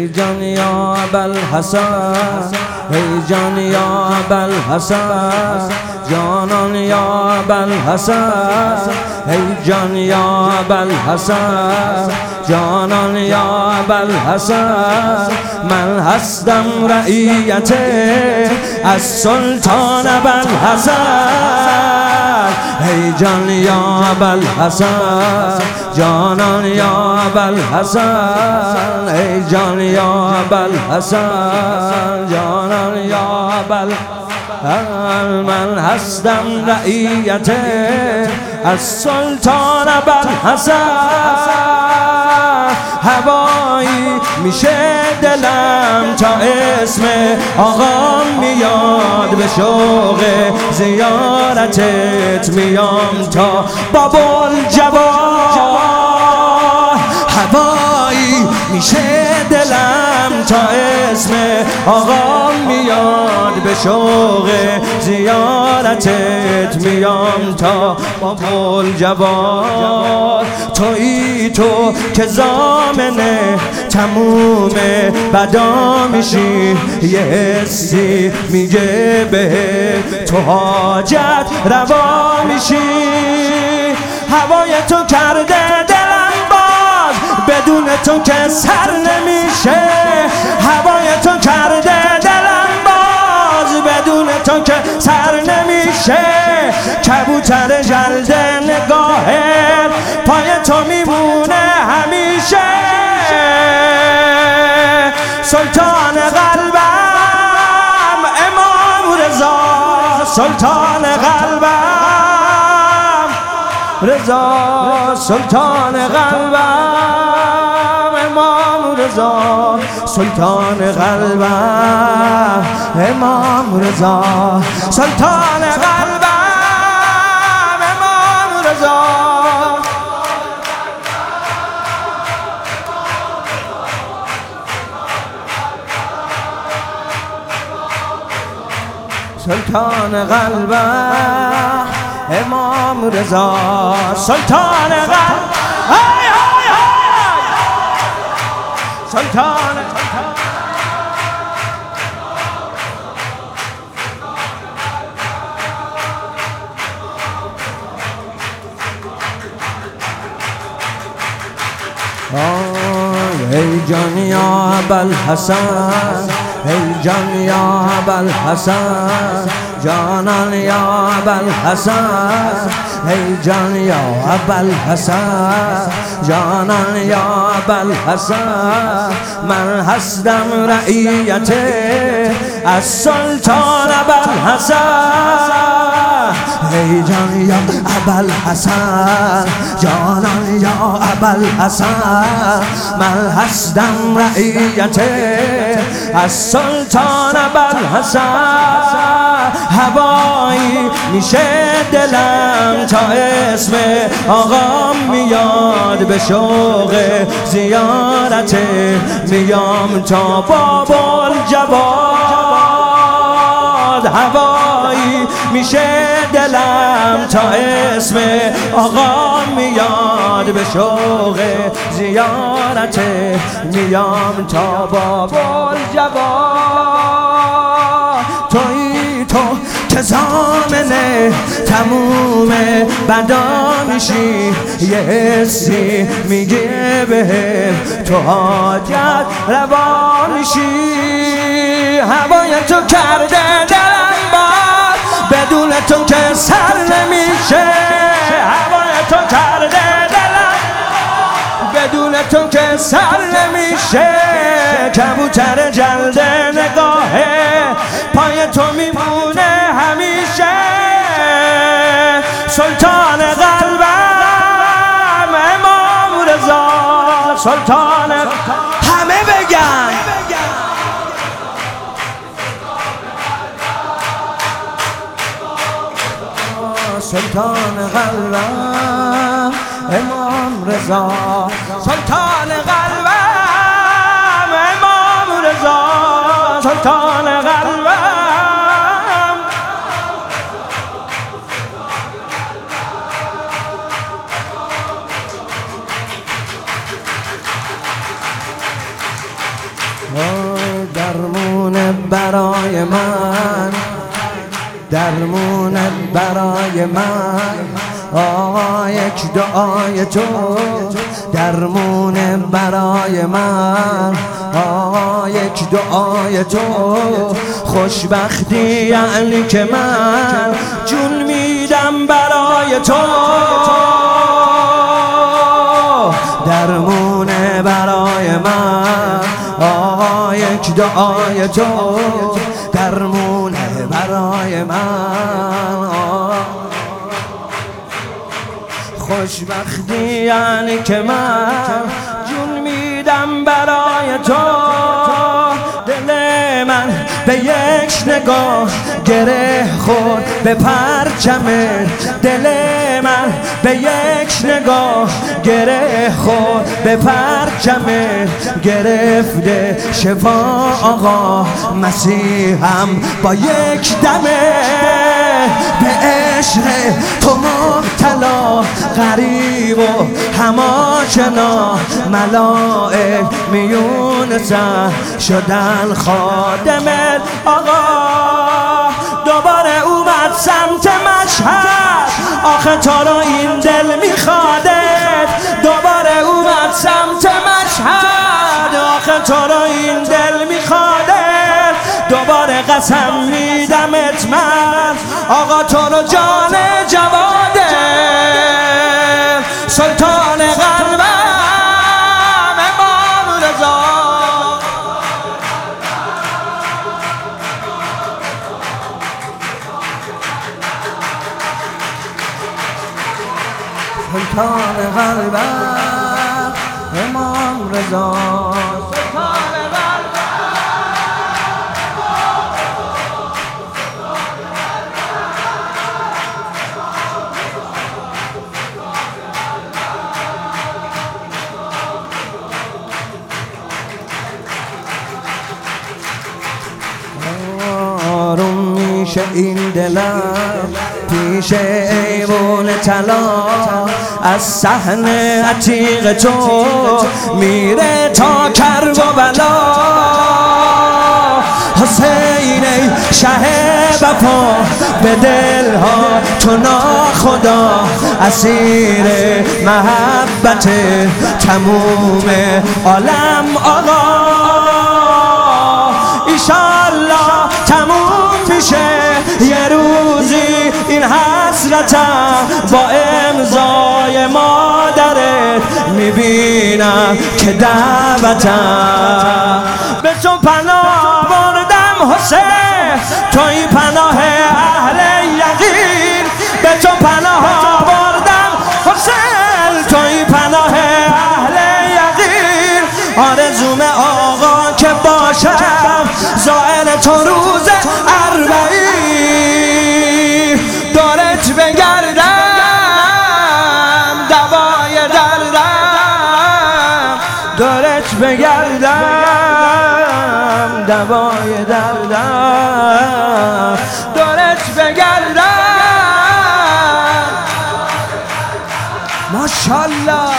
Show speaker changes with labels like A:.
A: ای جان یا ابوالحسن، ای جان یا ابوالحسن، جانان یا ابوالحسن، ای جان یا ابوالحسن، جانان یا ابوالحسن. من هستم رعیت از سلطان ابوالحسن، ای جان یا ابوالحسن، جانان یا ابوالحسن، ای جان یا ابوالحسن، جانان یا ابوالحسن. من هستم رعیت از سلطان ابوالحسن، هوایی میشه دلم تا اسم آقام میاد، به شوق زیارتت میام تا بابالجواد. هوایی میشه دلم تا اسم آقام میاد، به شوق زیارتت میام تا بابالجواد. تویی تو که ضامن تموم بدا میشی، یه حسی میگه به تو حاجت روا میشی. هوای تو کرده دلم باز، بدون تو که سر نمیشه. هوای تو کرده دلم باز، بدون تو که سر نمیشه. کبوتر جلد نگاهت پای تو میمونه همیشه. سلطان قلبم امام رضا، سلطان قلبم رضا، سلطان قلبم امام رضا، سلطان قلبم امام رضا، سلطان قلبم امام رضا. سلطان قلبم امام رضا، سلطان قلبم سلطان ای جان یا ابوالحسن، ای جان یا ابوالحسن، جانان یا ابوالحسن، ای جان یا ابوالحسن، جانان یا ابوالحسن. من هستم رعیت از سلطان ابوالحسن، ای جان یا ابوالحسن، جانان یا ابوالحسن. من هستم رعیت از سلطان ابوالحسن، هوایی میشه دلم تا اسم آقام میاد، به شوق زیارت میام تا بابالجواد. هوایی میشه دلم تا اسم آقام میاد، به شوق زیارت میام تا بابالجواد. تویی تو که ضامن تموم بدا میشی، یه حسی میگه به تو حاجت روا میشی. هوای تو کرده دلم باز، بدون تو که سر نمیشه. هوای تو کرده دلم، بدون تو که سر نمیشه. کبوتر جلد نگاهه پای تو میمونه همیشه. سلطان قلبم امام رضا، سلطان همه بگن سلطان قلبم امام رضا، سلطان قلبم امام رضا، سلطان قلبم. برای من، درمونت برای من. آقا یک دعای تو درمون برای من. آقا یک دعای تو خوشبختی یعنی که من جون میدم برای تو. درمون برای من. آقا یک دعای تو درمون برای من. خوشبختی یعنی که من جون میدم برای تو. دل من به یک نگاه گره خورد به پرچمت. دل من به یک نگاه گره خورد به پرچمت. گرفته شفا آقا مسیحم با یک دمه. به عشق تو مبتلا غریب و هماشنا. ملائک میونسن شدن خادمت آقا. دوباره اومد سمت مشهد آخه تو رو این دل میخوادت. دوباره اومد سمت مشهد آخه تو رو این دل میخوادت. دوباره قسم میدمت من آقا تو رو جان جواده. سلطان قلبم امام رضا. سلطان قلبم امام رضا. آروم میشه این دلم پیش ایوون طلا. از صحن عتیق تو میره تا کرب و بلا. حسین ای شه وفا به دلها تو ناخدا. اسیر محبت تموم عالم آقا. ایشالله تموم میشه یه روزی این حسرتم. با امضای مادرت میبینم که دعوتم. به تو پناه بردم حسین توی پناه اهل یقین. به تو پناه بردم حسین توی پناه اهل یقین. آرزوم آقا که باشم زائر تو روز اربعین. دارت بگردم دوای دردم. دارت بگردم دوای دردم. دارت بگردم. ماشاءالله